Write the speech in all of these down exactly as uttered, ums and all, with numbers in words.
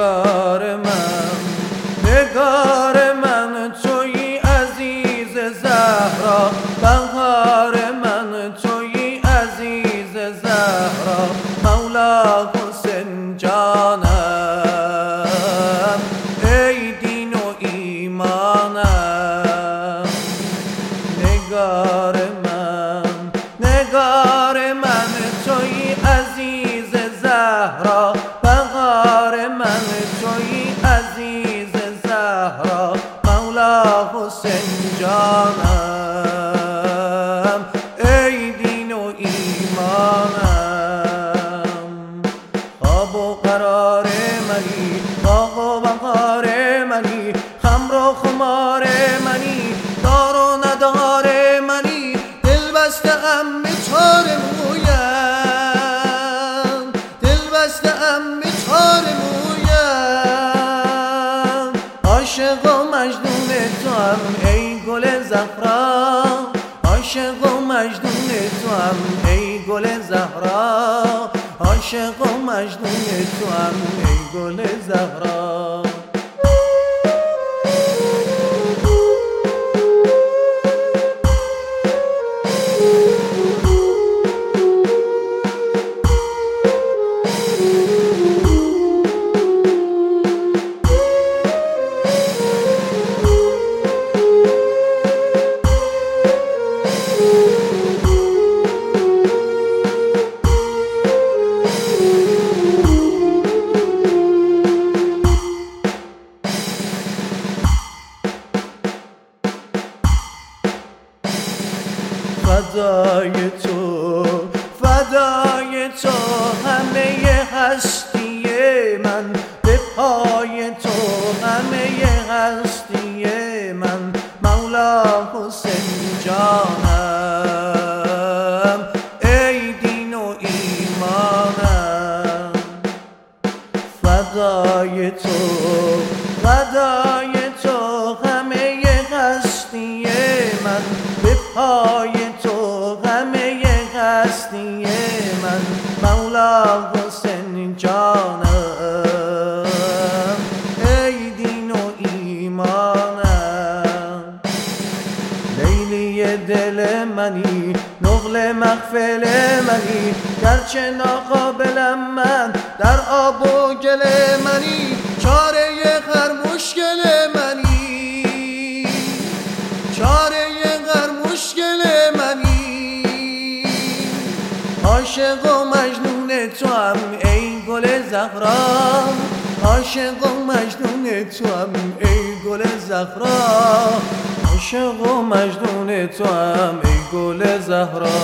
نگار من نگار من تویی عزیز زهرا، بهار من تویی عزیز زهرا، مولا حسین جانم ای دین و ایمانم. نگار من نگار من تویی عزیز زهرا، بهار من تویی عزیز زهرا، مولا حسین جانم ای دین و ایمانم. خواب و قرار منی، باغ و بهار منی، خمر و خمار منی، دار و ندار منی، دل بسته ام به تار مویم، دل بسته ام به تار مویم. عاشق و مجنون تو هم ای گل زهرا، عاشق و مجنون تو هم ای گل زهرا، عاشق و مجنون تو هم ای گل زهرا. فدای تو فدای تو همه هستی من، به پای تو همه هستی من، مولا حسین جانم ای دین و ایمانم. فدای تو فدای تو همه هستی من، به پای تو همه هستی من، مولا حسین جانم ای دین و ایمانم. لیلی دل منی، نقل محفل منی، گرچه ناقابلم من در آب و گل منی، چاره هر مشکل منی، چاره هر مشکل منی. عاشق و مجنون تو هم ای گل زهرا، عاشق و مجنون تو هم ای گل زهرا، عاشق و مجنون تو هم ای گل زهرا.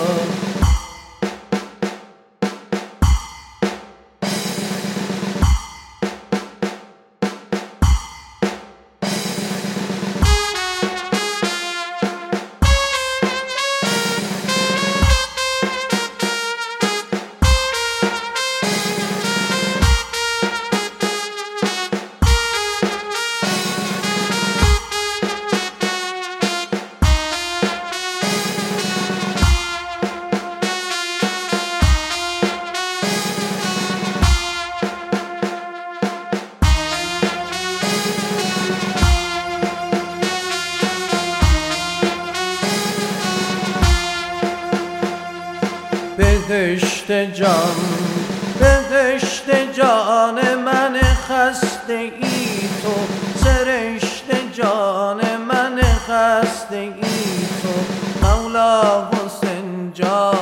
بهشت جان بهشت جان من خسته ای تو، سرشت جان من خسته ای تو، مولا حسین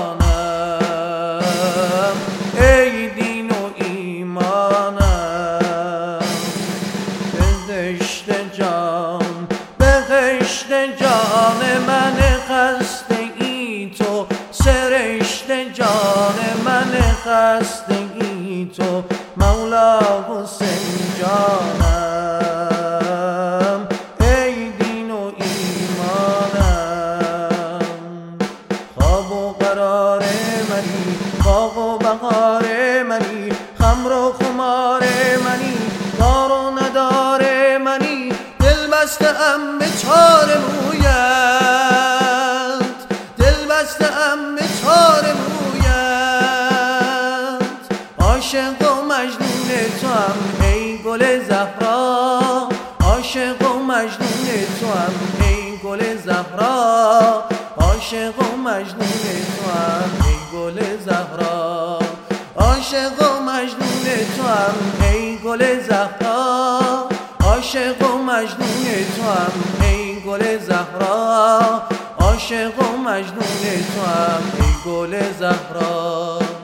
جانم ای دین و ایمانم. بهشت جان بهشت جان من خسته ای تو، سرشت جان من خسته ای تو، مولا حسین جانم ای دین و ایمانم. خواب و قرار منی، باغ و بهار منی، خمر و خمار منی، دار و ندار منی، دل بسته ام به چار مویت، دل بسته ام به چار مویت. عاشق و مجنون تو هم ای گل زهرا عاشق و مجنون توام ای گل زهرا عاشق و مجنون توام ای گل زهرا عاشق و مجنون توام ای گل زهرا عاشق و مجنون توام ای گل زهرا عاشق و مجنون توام ای گل زهرا